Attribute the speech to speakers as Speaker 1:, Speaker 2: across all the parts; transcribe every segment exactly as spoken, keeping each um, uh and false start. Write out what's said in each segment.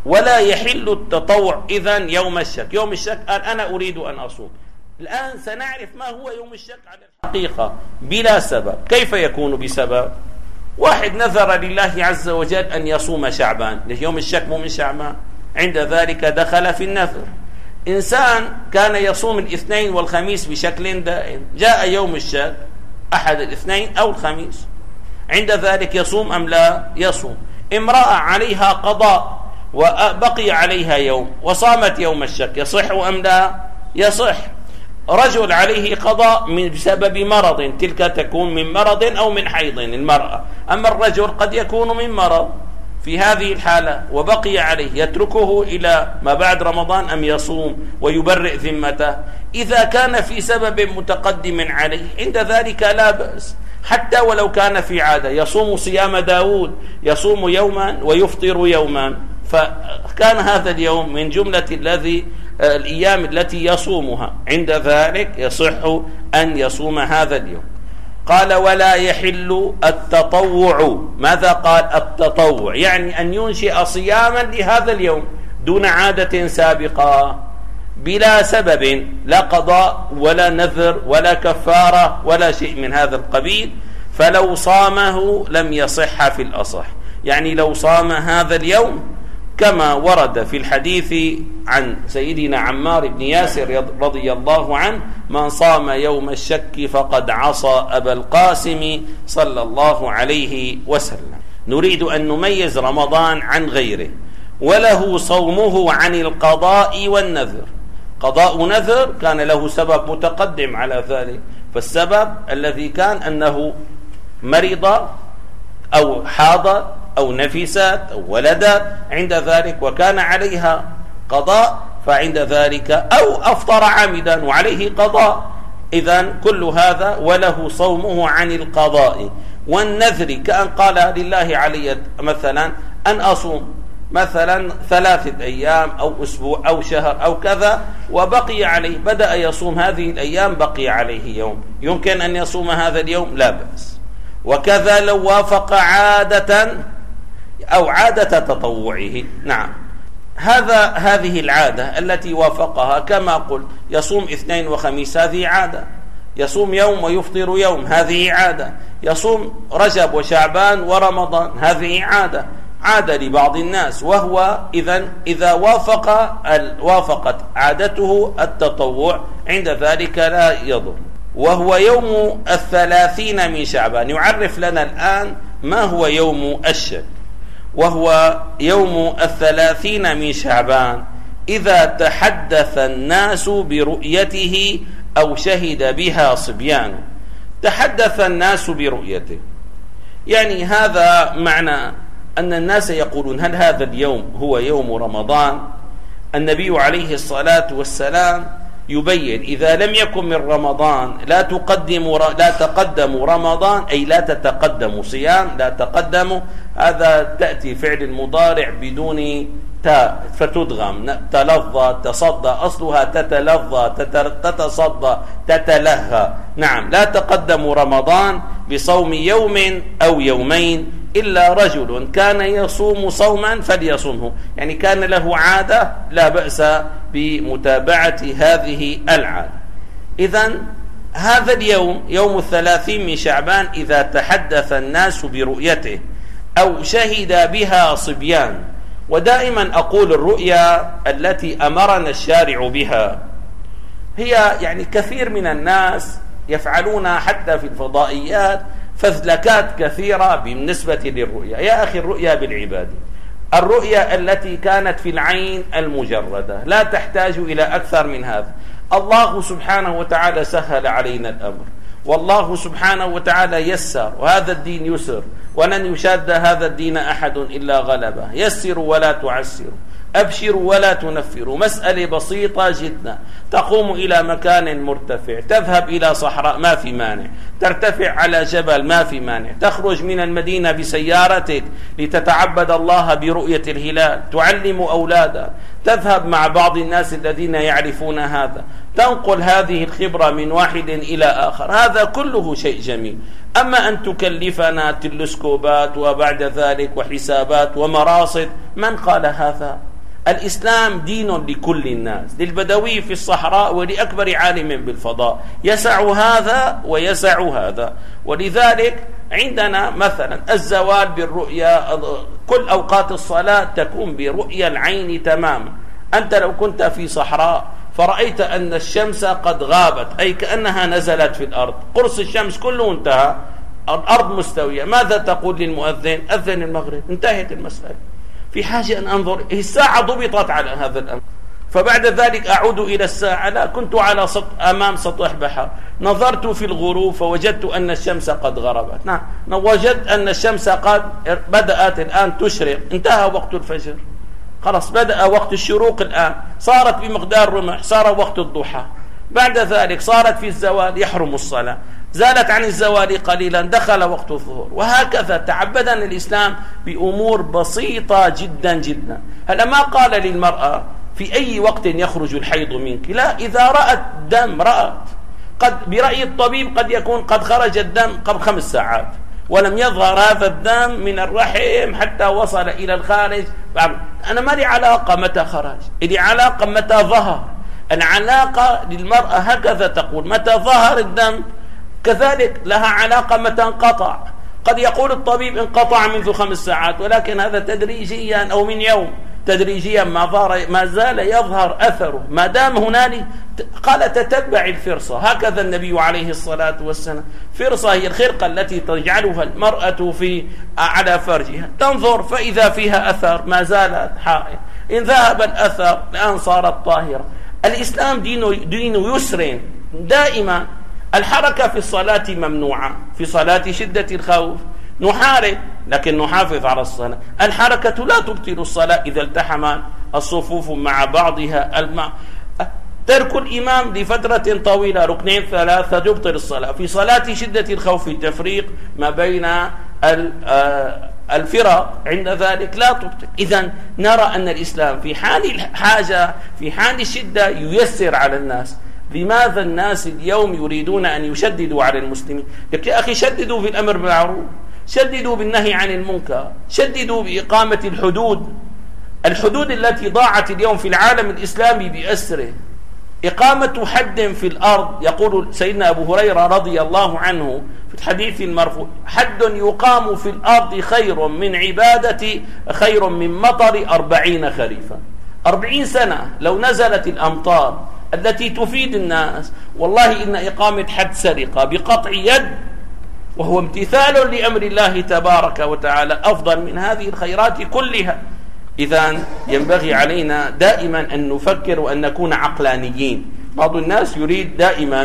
Speaker 1: ولا يحل التطوع إذن يوم الشك. يوم الشك قال أنا أريد أن أصوم. الآن سنعرف ما هو يوم الشك على الحقيقة بلا سبب. كيف يكون بسبب؟ واحد نذر لله عز وجل أن يصوم شعبان، يوم الشك مو من شعبان، عند ذلك دخل في النذر. إنسان كان يصوم الاثنين والخميس بشكل دائم، جاء يوم الشك أحد الاثنين أو الخميس، عند ذلك يصوم أم لا يصوم. امرأة عليها قضاء وبقي عليها يوم وصامت يوم الشك، يصح أم لا يصح. رجل عليه قضاء من بسبب مرض، تلك تكون من مرض أو من حيض المرأة، أما الرجل قد يكون من مرض. في هذه الحالة وبقي عليه، يتركه إلى ما بعد رمضان أم يصوم ويبرئ ذمته؟ إذا كان في سبب متقدم عليه عند ذلك لا بأس، حتى ولو كان في عادة، يصوم صيام داود، يصوم يوما ويفطر يوما، فكان هذا اليوم من جملة الذي الأيام التي يصومها، عند ذلك يصح أن يصوم هذا اليوم. قال ولا يحل التطوع. ماذا قال؟ التطوع يعني أن ينشئ صياما لهذا اليوم دون عادة سابقة بلا سبب، لا قضاء ولا نذر ولا كفارة ولا شيء من هذا القبيل، فلو صامه لم يصح في الأصح. يعني لو صام هذا اليوم كما ورد في الحديث عن سيدنا عمار بن ياسر رضي الله عنه: من صام يوم الشك فقد عصى أبا القاسم صلى الله عليه وسلم. نريد أن نميز رمضان عن غيره، وله صومه عن القضاء والنذر. قضاء نذر كان له سبب متقدم على ذلك، فالسبب الذي كان أنه مرض أو حاض أو نفست أو ولدت، عند ذلك وكان عليها قضاء، فعند ذلك أو أفطر عامدا وعليه قضاء. إذن كل هذا وله صومه عن القضاء والنذر، كأن قال لله علي مثلا أن أصوم مثلا ثلاثة أيام أو أسبوع أو شهر أو كذا، وبقي عليه، بدأ يصوم هذه الأيام، بقي عليه يوم، يمكن أن يصوم هذا اليوم لا بأس. وكذا لو وافق عادة أو عادة تطوعه، نعم، هذا هذه العادة التي وافقها، كما قلت يصوم اثنين وخميس هذه عادة، يصوم يوم ويفطر يوم هذه عادة، يصوم رجب وشعبان ورمضان هذه عادة، عادة لبعض الناس، وهو إذن إذا وافق وافقت عادته التطوع عند ذلك لا يضر. وهو يوم الثلاثين من شعبان. يعرف لنا الآن ما هو يوم الشك. وهو يوم الثلاثين من شعبان إذا تحدث الناس برؤيته أو شهد بها صبيان. تحدث الناس برؤيته، يعني هذا معنى أن الناس يقولون هل هذا اليوم هو يوم رمضان؟ النبي عليه الصلاة والسلام يبين إذا لم يكن من رمضان لا تقدم لا تقدم رمضان، أي لا تتقدم صيام، لا تقدم، هذا تأتي فعل المضارع بدون تاء فتدغم، تلظى تصدى، أصلها تتلظى تتصدى تتلهى. نعم، لا تقدم رمضان بصوم يوم أو يومين إلا رجل كان يصوم صوما فليصومه، يعني كان له عادة لا بأس بمتابعة هذه العادة. إذن هذا اليوم يوم الثلاثين من شعبان إذا تحدث الناس برؤيته أو شهد بها صبيان. ودائما أقول الرؤيا التي أمرنا الشارع بها هي يعني كثير من الناس يفعلونها حتى في الفضائيات فذلكات كثيرة بالنسبة للرؤيا. يا أخي الرؤيا بالعبادة، الرؤيا التي كانت في العين المجردة لا تحتاج إلى أكثر من هذا. الله سبحانه وتعالى سهل علينا الأمر، والله سبحانه وتعالى يسر، وهذا الدين يسر، ولن يشاد هذا الدين أحد إلا غلبه. يسروا ولا تعسروا، أبشروا ولا تنفروا، مسألة بسيطة جدا. تقوم إلى مكان مرتفع، تذهب إلى صحراء ما في مانع، ترتفع على جبل ما في مانع، تخرج من المدينة بسيارتك لتتعبد الله برؤية الهلال، تعلم أولادك، تذهب مع بعض الناس الذين يعرفون هذا، تنقل هذه الخبرة من واحد إلى آخر، هذا كله شيء جميل. أما أن تكلفنا تلسكوبات وبعد ذلك وحسابات ومراصد، من قال هذا؟ الإسلام دين لكل الناس، للبدوي في الصحراء ولأكبر عالم بالفضاء، يسع هذا ويسع هذا. ولذلك عندنا مثلا الزوال بالرؤية، كل أوقات الصلاة تكون برؤية العين تماما. أنت لو كنت في صحراء فرأيت أن الشمس قد غابت، أي كأنها نزلت في الأرض، قرص الشمس كله انتهى، الأرض مستوية، ماذا تقول للمؤذن؟ أذن المغرب، انتهت المسألة. في حاجة أن أنظر، الساعة ضبطت على هذا الأمر. فبعد ذلك أعود إلى الساعة، لا، كنت على سط... أمام سطح بحر، نظرت في الغروب فوجدت أن الشمس قد غربت، نعم، وجدت أن الشمس قد بدأت الآن تشرق، انتهى وقت الفجر، خلاص بدأ وقت الشروق الآن، صارت بمقدار رمح، صار وقت الضحى، بعد ذلك صارت في الزوال يحرم الصلاة، زالت عن الزوال قليلا دخل وقت الظهر، وهكذا تعبدنا الإسلام بأمور بسيطة جدا جدا. هل ما قال للمرأة في أي وقت يخرج الحيض منك؟ لا، إذا رأت دم رأت، قد برأي الطبيب قد يكون قد خرج الدم قبل خمس ساعات ولم يظهر هذا الدم من الرحم حتى وصل إلى الخارج. أنا ما لي علاقة متى خرج، لي علاقة متى ظهر. العلاقة للمرأة هكذا تقول، متى ظهر الدم، كذلك لها علاقة متى انقطع. قد يقول الطبيب انقطع منذ خمس ساعات، ولكن هذا تدريجيا أو من يوم، تدريجيا ما ظهر ما زال يظهر أثره، ما دام هنالك. قال تتبع الفرصة، هكذا النبي عليه الصلاة والسلام. فرصة هي الخرقة التي تجعلها المرأة في على فرجها، تنظر فإذا فيها أثر ما زالت حائض، إن ذهب الأثر الآن صارت طاهرة. الإسلام دين دين يسر دائما. الحركة في الصلاة ممنوعة، في صلاة شدة الخوف نحارب لكن نحافظ على الصلاة. الحركة لا تبطل الصلاة إذا التحم الصفوف مع بعضها. المع... ترك الإمام لفترة طويلة ركنين ثلاثة يبطل الصلاة. في صلاة شدة الخوف التفريق ما بين الفرق عند ذلك لا تبطل. إذن نرى أن الإسلام في حال الحاجة في حال الشدة ييسر على الناس. لماذا الناس اليوم يريدون أن يشددوا على المسلمين؟ يا أخي شددوا في الأمر بالمعروف، شددوا بالنهي عن المنكر، شددوا بإقامة الحدود. الحدود التي ضاعت اليوم في العالم الإسلامي بأسره، إقامة حد في الأرض. يقول سيدنا أبو هريرة رضي الله عنه في الحديث المرفوع: حد يقام في الأرض خير من عبادة خير من مطر أربعين خريفا. أربعين سنة لو نزلت الأمطار التي تفيد الناس، والله إن إقامة حد سرقة بقطع يد وهو امتثال لأمر الله تبارك وتعالى أفضل من هذه الخيرات كلها. إذن ينبغي علينا دائما أن نفكر وأن نكون عقلانيين. بعض الناس يريد دائما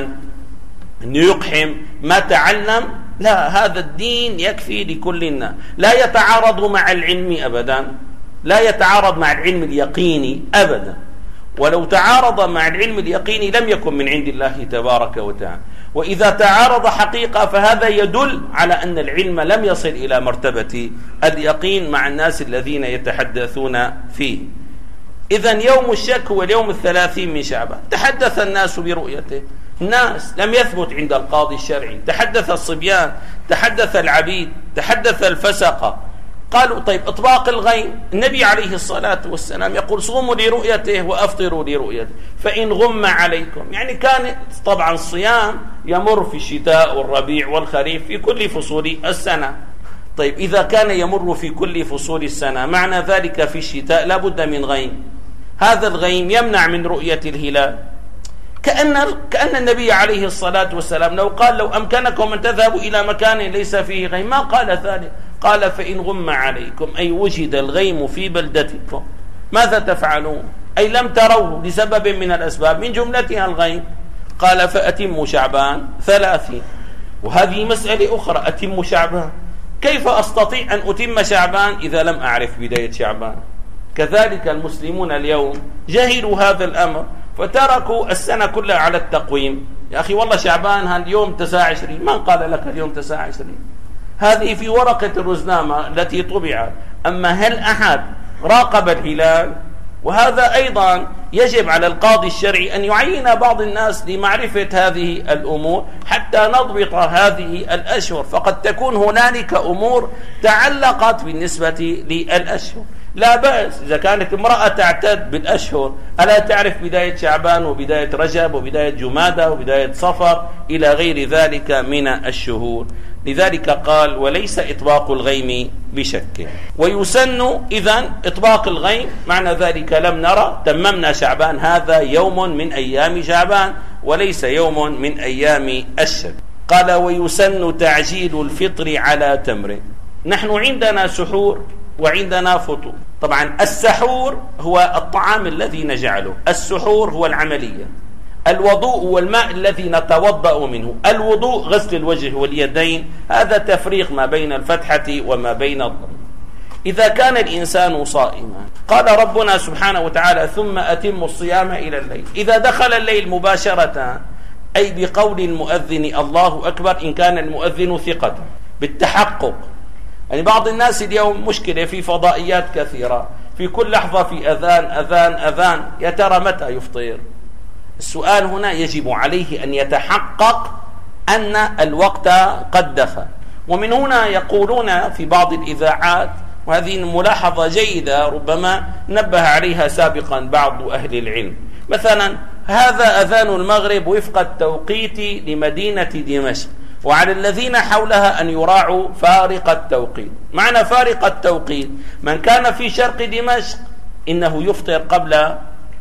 Speaker 1: أن يقحم ما تعلم، لا، هذا الدين يكفي لكل الناس، لا يتعارض مع العلم أبدا، لا يتعارض مع العلم اليقيني أبدا، ولو تعارض مع العلم اليقيني لم يكن من عند الله تبارك وتعالى. وإذا تعارض حقيقة فهذا يدل على أن العلم لم يصل إلى مرتبة اليقين مع الناس الذين يتحدثون فيه. إذن يوم الشك هو اليوم الثلاثين من شعبان. تحدث الناس برؤيته، الناس لم يثبت عند القاضي الشرعي، تحدث الصبيان، تحدث العبيد، تحدث الفسقة. قالوا طيب إطباق الغيم، النبي عليه الصلاة والسلام يقول صوموا لرؤيته وأفطروا لرؤيته فإن غم عليكم. يعني كان طبعا الصيام يمر في الشتاء والربيع والخريف في كل فصول السنة. طيب إذا كان يمر في كل فصول السنة معنى ذلك في الشتاء لا بد من غيم. هذا الغيم يمنع من رؤية الهلال. كأن كأن النبي عليه الصلاة والسلام لو قال لو أمكنكم أن تذهبوا إلى مكان ليس فيه غيم ما قال ذلك، قال فإن غم عليكم أي وجد الغيم في بلدتكم ماذا تفعلون؟ أي لم تروه لسبب من الأسباب من جملتها الغيم. قال فأتموا شعبان ثلاثين. وهذه مسألة أخرى، أتم شعبان، كيف أستطيع أن أتم شعبان إذا لم أعرف بداية شعبان؟ كذلك المسلمون اليوم جهلوا هذا الأمر فتركوا السنة كلها على التقويم. يا أخي والله شعبان اليوم تسعة وعشرين، من قال لك اليوم تسعة وعشرين؟ هذه في ورقة الرزنامة التي طبعت. أما هل أحد راقب الهلال؟ وهذا أيضا يجب على القاضي الشرعي أن يعين بعض الناس لمعرفة هذه الأمور حتى نضبط هذه الأشهر. فقد تكون هنالك أمور تعلقت بالنسبة للأشهر، لا بأس إذا كانت امرأة تعتد بالأشهر ألا تعرف بداية شعبان وبداية رجب وبداية جمادة وبداية صفر إلى غير ذلك من الشهور. لذلك قال وليس إطباق الغيم بشك. ويسن إذن إطباق الغيم، معنى ذلك لم نرى تممنا شعبان، هذا يوم من أيام شعبان وليس يوم من أيام الشك. قال ويسن تعجيل الفطر على تمر. نحن عندنا سحور وعندنا فطور. طبعا السحور هو الطعام الذي نجعله، السحور هو العملية، الوضوء هو الماء الذي نتوضأ منه، الوضوء غسل الوجه واليدين، هذا تفريق ما بين الفتحة وما بين الضم. إذا كان الإنسان صائما قال ربنا سبحانه وتعالى ثم أتم الصيام إلى الليل. إذا دخل الليل مباشرة أي بقول المؤذن الله أكبر إن كان المؤذن ثقة بالتحقق. يعني بعض الناس اليوم مشكلة في فضائيات كثيرة، في كل لحظة في أذان أذان أذان، يا ترى متى يفطر؟ السؤال هنا يجب عليه أن يتحقق أن الوقت قد دخل. ومن هنا يقولون في بعض الإذاعات، وهذه ملاحظة جيدة ربما نبه عليها سابقا بعض أهل العلم، مثلا هذا أذان المغرب وفق التوقيت لمدينة دمشق، وعلى الذين حولها أن يراعوا فارق التوقيت. معنى فارق التوقيت من كان في شرق دمشق إنه يفطر قبل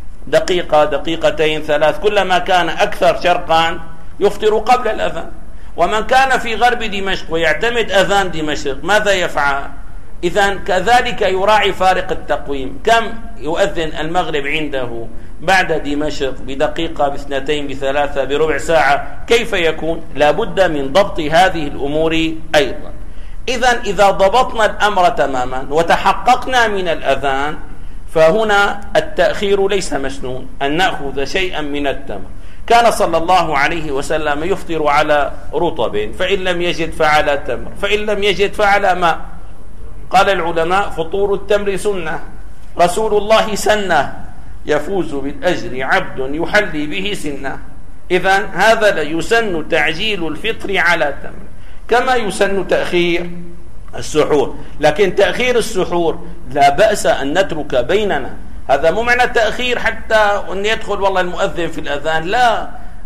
Speaker 1: دقيقة دقيقتين ثلاث، كلما كان أكثر شرقا يفطر قبل الأذان. ومن كان في غرب دمشق ويعتمد أذان دمشق ماذا يفعل؟ إذن كذلك يراعي فارق التقويم، كم يؤذن المغرب عنده بعد دمشق بدقيقة باثنتين بثلاثة بربع ساعة، كيف يكون؟ لابد من ضبط هذه الأمور أيضا. إذن إذا ضبطنا الأمر تماما وتحققنا من الأذان فهنا التأخير ليس مسنون، أن نأخذ شيئا من التمر. كان صلى الله عليه وسلم يفطر على رطب، فإن لم يجد فعلى تمر، فإن لم يجد فعلى ماء. قال العلماء فطور التمر سنة، رسول الله سنة، يفوز بالأجر عبد يحلي به سنة. إذن هذا لا يسن تعجيل الفطر على تمر، كما يسن تأخير السحور. لكن تأخير السحور لا بأس أن نترك بيننا، هذا مو معنى تأخير حتى أن يدخل والله المؤذن في الأذان، لا،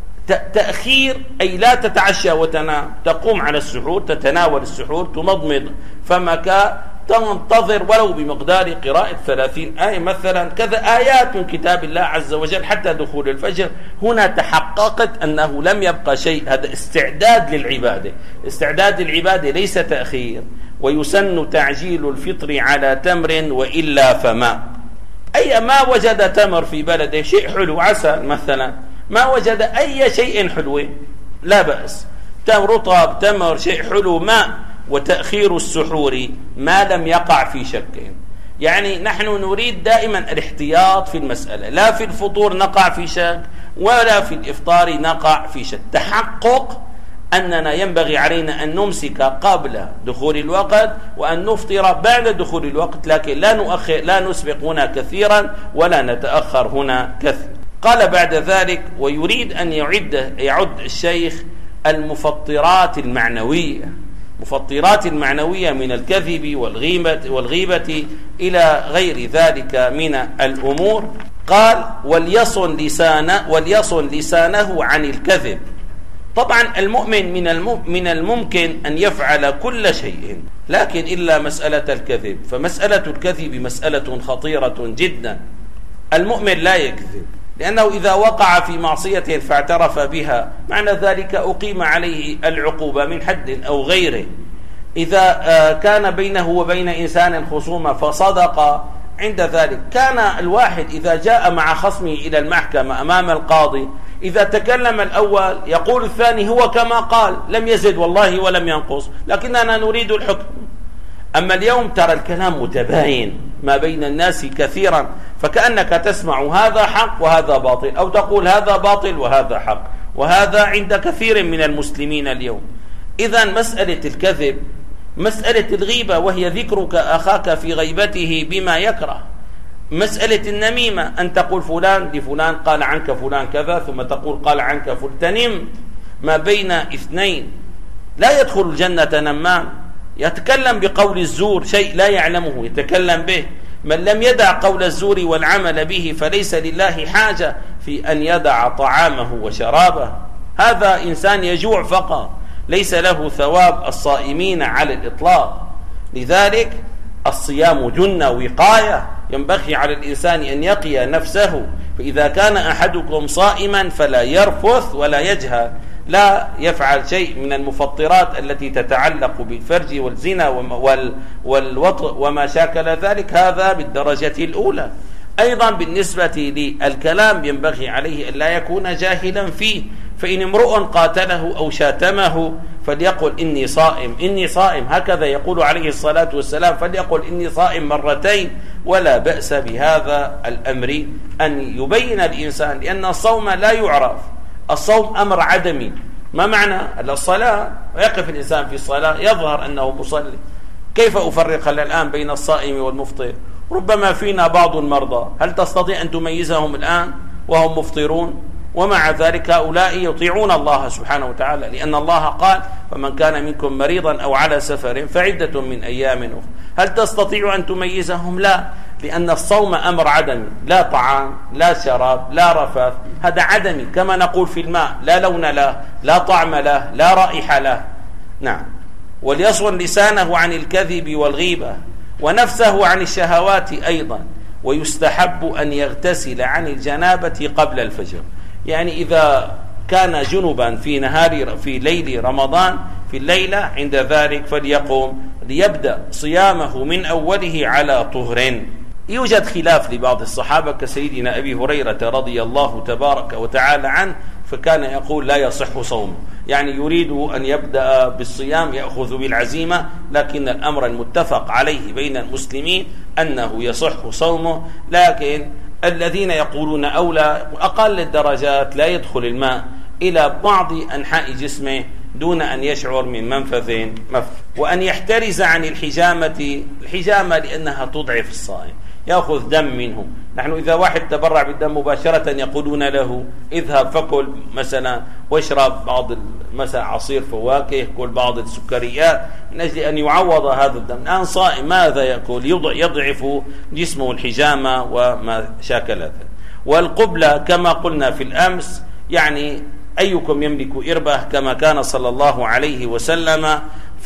Speaker 1: تأخير أي لا تتعشى وتنام، تقوم على السحور، تتناول السحور، تمضمض فمك، تنتظر ولو بمقدار قراءة ثلاثين آية مثلا، كذا آيات من كتاب الله عز وجل حتى دخول الفجر. هنا تحققت أنه لم يبقى شيء، هذا استعداد للعبادة، استعداد للعبادة ليس تأخير. ويسن تعجيل الفطر على تمر وإلا فما، أي ما وجد تمر في بلده شيء حلو، عسل مثلا، ما وجد أي شيء حلو لا بأس، تمر رطب تمر شيء حلو ماء. وتأخير السحور ما لم يقع في شك. يعني نحن نريد دائما الاحتياط في المسألة، لا في الفطور نقع في شك ولا في الإفطار نقع في شك. تحقق أننا ينبغي علينا أن نمسك قبل دخول الوقت وأن نفطر بعد دخول الوقت، لكن لا نؤخر، لا نسبق هنا كثيرا ولا نتأخر هنا كثيرا. قال بعد ذلك ويريد أن يعد يعد الشيخ المفطرات المعنوية، مفطرات المعنوية من الكذب والغيبة, والغيبة إلى غير ذلك من الأمور. قال وليصن لسانه, وليصن لسانه عن الكذب. طبعا المؤمن من, من الممكن أن يفعل كل شيء، لكن إلا مسألة الكذب، فمسألة الكذب مسألة خطيرة جدا. المؤمن لا يكذب، لأنه إذا وقع في معصية فاعترف بها معنى ذلك أقيم عليه العقوبة من حد أو غيره. إذا كان بينه وبين إنسان خصومة فصدق عند ذلك، كان الواحد إذا جاء مع خصمه إلى المحكمة أمام القاضي إذا تكلم الأول يقول الثاني هو كما قال، لم يزد والله ولم ينقص، لكننا نريد الحكم. أما اليوم ترى الكلام متباين ما بين الناس كثيرا، فكأنك تسمع هذا حق وهذا باطل، أو تقول هذا باطل وهذا حق، وهذا عند كثير من المسلمين اليوم. إذن مسألة الكذب مسألة الغيبة، وهي ذكرك أخاك في غيبته بما يكره. مسألة النميمة أن تقول فلان لفلان قال عنك فلان كذا، ثم تقول قال عنك فلان، تنم ما بين اثنين. لا يدخل الجنة نمام يتكلم بقول الزور، شيء لا يعلمه يتكلم به. من لم يدع قول الزور والعمل به فليس لله حاجة في أن يدع طعامه وشرابه. هذا إنسان يجوع فقط، ليس له ثواب الصائمين على الإطلاق. لذلك الصيام جنة وقاية، ينبغي على الإنسان أن يقي نفسه. فإذا كان أحدكم صائما فلا يرفث ولا يجهل، لا يفعل شيء من المفطرات التي تتعلق بالفرج والزنا والوطء وما شاكل ذلك، هذا بالدرجة الأولى. أيضا بالنسبة للكلام ينبغي عليه أن لا يكون جاهلا فيه، فإن امرؤ قاتله أو شاتمه فليقل إني صائم إني صائم، هكذا يقول عليه الصلاة والسلام، فليقل إني صائم مرتين. ولا بأس بهذا الأمر أن يبين الإنسان، لأن الصوم لا يعرف، الصوم أمر عدمي. ما معنى الصلاة؟ ويقف الإنسان في الصلاة يظهر أنه مصلي، كيف أفرق الآن بين الصائم والمفطر؟ ربما فينا بعض المرضى، هل تستطيع أن تميزهم الآن وهم مفطرون؟ ومع ذلك هؤلاء يطيعون الله سبحانه وتعالى، لأن الله قال فمن كان منكم مريضا أو على سفر فعدة من أيام أخرى. هل تستطيع أن تميزهم؟ لا، لأن الصوم أمر عدمي، لا طعام لا شراب لا رفث، هذا عدمي. كما نقول في الماء لا لون له لا طعم له لا رائحة له. نعم. وليصون لسانه عن الكذب والغيبة، ونفسه عن الشهوات أيضا. ويستحب أن يغتسل عن الجنابة قبل الفجر، يعني إذا كان جنبا في نهار في ليل رمضان في الليلة عند ذلك فليقوم ليبدأ صيامه من أوله على طهر. يوجد خلاف لبعض الصحابة كسيدنا أبي هريرة رضي الله تبارك وتعالى عنه، فكان يقول لا يصح صومه، يعني يريد أن يبدأ بالصيام يأخذ بالعزيمة، لكن الأمر المتفق عليه بين المسلمين أنه يصح صومه. لكن الذين يقولون أولى أقل الدرجات لا يدخل الماء إلى بعض أنحاء جسمه دون أن يشعر من منفذ مفت، وأن يحترز عن الحجامة الحجامة لأنها تضعف الصائم، يأخذ دم منه. نحن إذا واحد تبرع بالدم مباشرة يقولون له اذهب فكل مثلا واشرب بعض مثلا عصير فواكه، كل بعض السكريات من أجل أن يعوض هذا الدم. الآن صائم ماذا يأكل؟ يضعف جسمه الحجامة وما شاكل ذلك. والقبلة كما قلنا في الأمس، يعني أيكم يملك إربة كما كان صلى الله عليه وسلم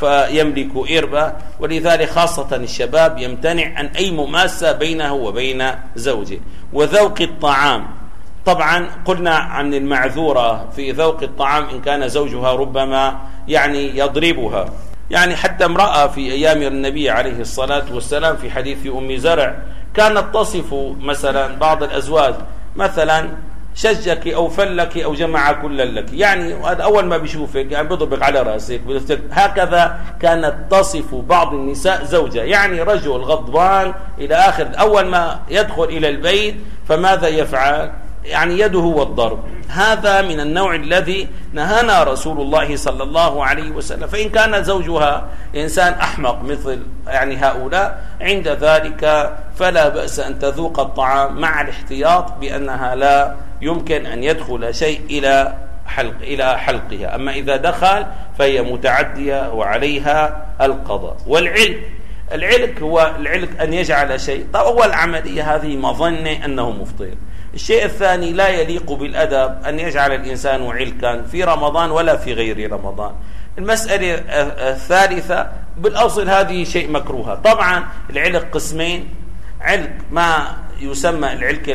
Speaker 1: فيملك إربة، ولذلك خاصة الشباب يمتنع عن أي مماسة بينه وبين زوجه. وذوق الطعام، طبعا قلنا عن المعذورة في ذوق الطعام إن كان زوجها ربما يعني يضربها، يعني حتى امرأة في أيام النبي عليه الصلاة والسلام في حديث أم زرع كانت تصف مثلا بعض الأزواج مثلا شجك أو فلك أو جمع كل لك، يعني هذا أول ما بيشوفك يعني بيضربك على رأسك. هكذا كانت تصف بعض النساء زوجة، يعني رجل غضبان إلى آخر، أول ما يدخل إلى البيت فماذا يفعل؟ يعني يده والضرب. هذا من النوع الذي نهانا رسول الله صلى الله عليه وسلم. فإن كان زوجها إنسان أحمق مثل يعني هؤلاء عند ذلك فلا بأس أن تذوق الطعام مع الاحتياط بأنها لا يمكن أن يدخل شيء إلى حلق إلى حلقها. أما إذا دخل فهي متعدية وعليها القضاء. والعلك العلك هو العلك أن يجعل شيء، طب أول عملية هذه مظنة أنه مفطر. الشيء الثاني لا يليق بالأدب أن يجعل الإنسان علكا في رمضان ولا في غير رمضان. المسألة الثالثة بالأصل هذه شيء مكروه. طبعا العلك قسمين، علك ما يسمى العلك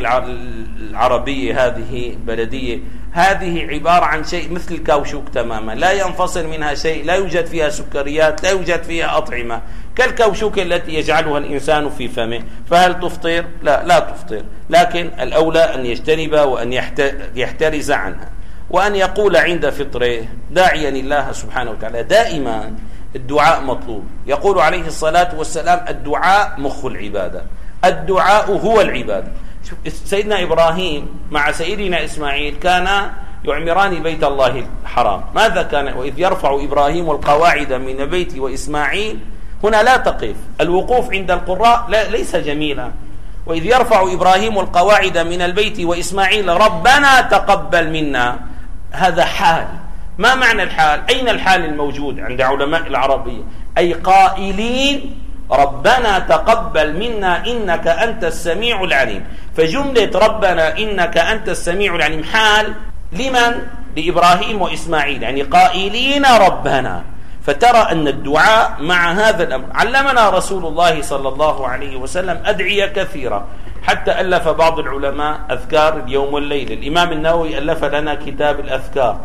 Speaker 1: العربية هذه بلدية، هذه عبارة عن شيء مثل الكاوشوك تماما، لا ينفصل منها شيء، لا يوجد فيها سكريات، لا يوجد فيها أطعمة، كالكاوشوك التي يجعلها الإنسان في فمه. فهل تفطر؟ لا لا تفطر، لكن الأولى أن يجتنب وأن يحترز عنها، وأن يقول عند فطره داعيا الله سبحانه وتعالى. دائما الدعاء مطلوب. يقول عليه الصلاة والسلام الدعاء مخ العبادة، الدعاء هو العبادة. سيدنا إبراهيم مع سيدنا إسماعيل كان يعمران بيت الله الحرام. ماذا كان؟ وإذ يرفع إبراهيم القواعد من البيت وإسماعيل. هنا لا تقف، الوقوف عند القراء لا ليس جميلا. وإذ يرفع إبراهيم القواعد من البيت وإسماعيل ربنا تقبل منا، هذا حال. ما معنى الحال؟ أين الحال الموجود عند علماء العربية؟ أي قائلين ربنا تقبل منا إنك أنت السميع العليم. فجملة ربنا إنك أنت السميع العليم حال لمن؟ لإبراهيم وإسماعيل، يعني قائلين ربنا. فترى أن الدعاء مع هذا الأمر. علمنا رسول الله صلى الله عليه وسلم أدعية كثيرة، حتى ألف بعض العلماء أذكار اليوم والليل. الإمام النووي ألف لنا كتاب الأذكار.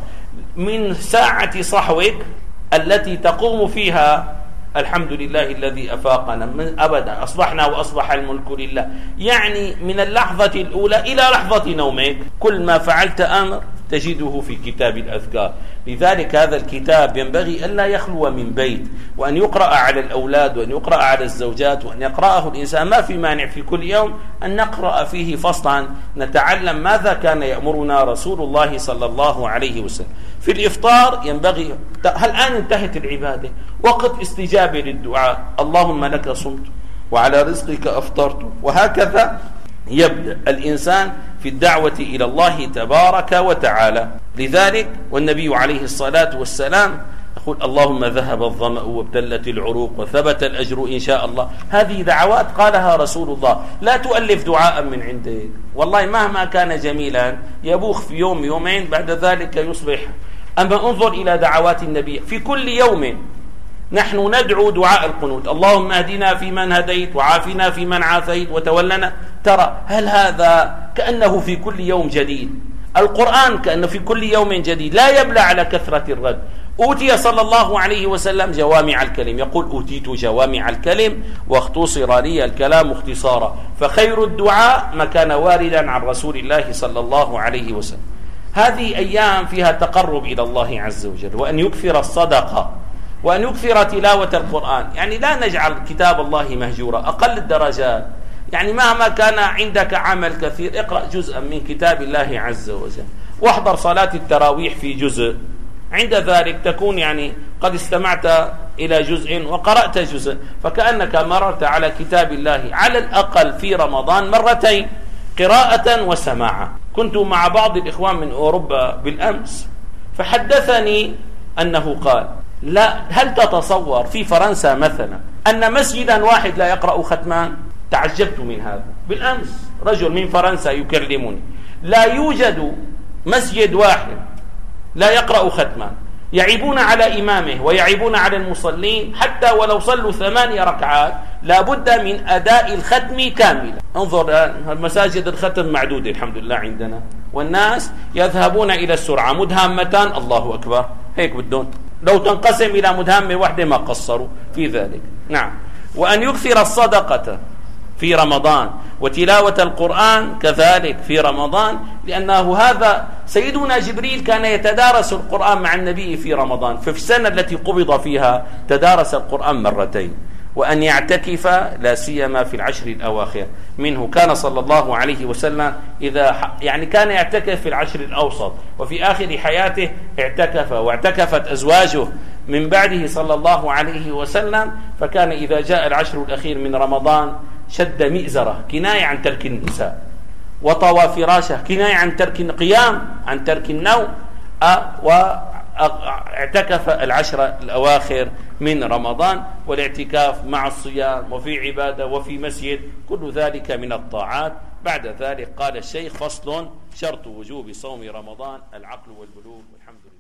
Speaker 1: من ساعة صحوك التي تقوم فيها الحمد لله الذي أفاقنا من أبدا أصبحنا وأصبح الملك لله، يعني من اللحظة الأولى إلى لحظة نومك كل ما فعلت أمر تجده في كتاب الأذكار. لذلك هذا الكتاب ينبغي ألا يخلو من بيت، وأن يقرأ على الأولاد، وأن يقرأ على الزوجات، وأن يقرأه الإنسان. ما في مانع في كل يوم أن نقرأ فيه فصلا نتعلم ماذا كان يأمرنا رسول الله صلى الله عليه وسلم. في الإفطار ينبغي، هل الآن انتهت العبادة، وقت استجابة للدعاء، اللهم لك صمت وعلى رزقك أفطرت. وهكذا يبدأ الإنسان في الدعوة إلى الله تبارك وتعالى. لذلك والنبي عليه الصلاة والسلام يقول اللهم ذهب الظمأ وابتلت العروق وثبت الأجر إن شاء الله. هذه دعوات قالها رسول الله. لا تؤلف دعاء من عندك، والله مهما كان جميلا يبوخ في يوم يومين بعد ذلك يصبح. أما انظر إلى دعوات النبي في كل يوم. نحن ندعو دعاء القنوت، اللهم اهدنا فيمن هديت وعافنا فيمن عافيت وتولنا. ترى هل هذا كأنه في كل يوم جديد؟ القرآن كأنه في كل يوم جديد، لا يبلى على كثرة الرد. أوتي صلى الله عليه وسلم جوامع الكلم، يقول أوتيت جوامع الكلم واختصر لي الكلام اختصارا. فخير الدعاء ما كان واردا عن رسول الله صلى الله عليه وسلم. هذه أيام فيها تقرب إلى الله عز وجل، وأن يكثر الصدقة، وأن يكثر تلاوة القرآن. يعني لا نجعل كتاب الله مهجورا، أقل الدرجات. يعني مهما كان عندك عمل كثير اقرأ جزءا من كتاب الله عز وجل، واحضر صلاة التراويح في جزء. عند ذلك تكون يعني قد استمعت إلى جزء وقرأت جزء، فكأنك مررت على كتاب الله على الأقل في رمضان مرتين قراءة وسماعا. كنت مع بعض الإخوان من أوروبا بالأمس، فحدثني أنه قال لا، هل تتصور في فرنسا مثلا أن مسجدا واحد لا يقرأ ختمان؟ تعجبت من هذا. بالأمس رجل من فرنسا يكلمني، لا يوجد مسجد واحد لا يقرأ ختمان. يعيبون على إمامه ويعيبون على المصلين، حتى ولو صلوا ثمانية ركعات لا بد من أداء الختم كاملا. انظر المساجد الختم معدودة الحمد لله عندنا، والناس يذهبون إلى السرعة. مدهامتان الله أكبر، هيك بدون، لو تنقسم إلى مدهامة واحدة ما قصروا في ذلك. نعم. وأن يكثر الصدقة في رمضان، وتلاوة القرآن كذلك في رمضان، لأنه هذا سيدنا جبريل كان يتدارس القرآن مع النبي في رمضان، ففي السنة التي قبض فيها تدارس القرآن مرتين. وأن يعتكف لا سيما في العشر الأواخر منه. كان صلى الله عليه وسلم إذا يعني كان يعتكف في العشر الأوسط، وفي آخر حياته اعتكف، واعتكفت أزواجه من بعده صلى الله عليه وسلم. فكان إذا جاء العشر الأخير من رمضان شد مئزرة كناية عن ترك النساء، وطوى فراشه كناية عن ترك القيام، عن ترك النوم، واعتكف العشر الأواخر من رمضان. والاعتكاف مع الصيام وفي عبادة وفي مسجد، كل ذلك من الطاعات. بعد ذلك قال الشيخ: فصل: شرط وجوب صوم رمضان العقل والبلوغ. والحمد لله.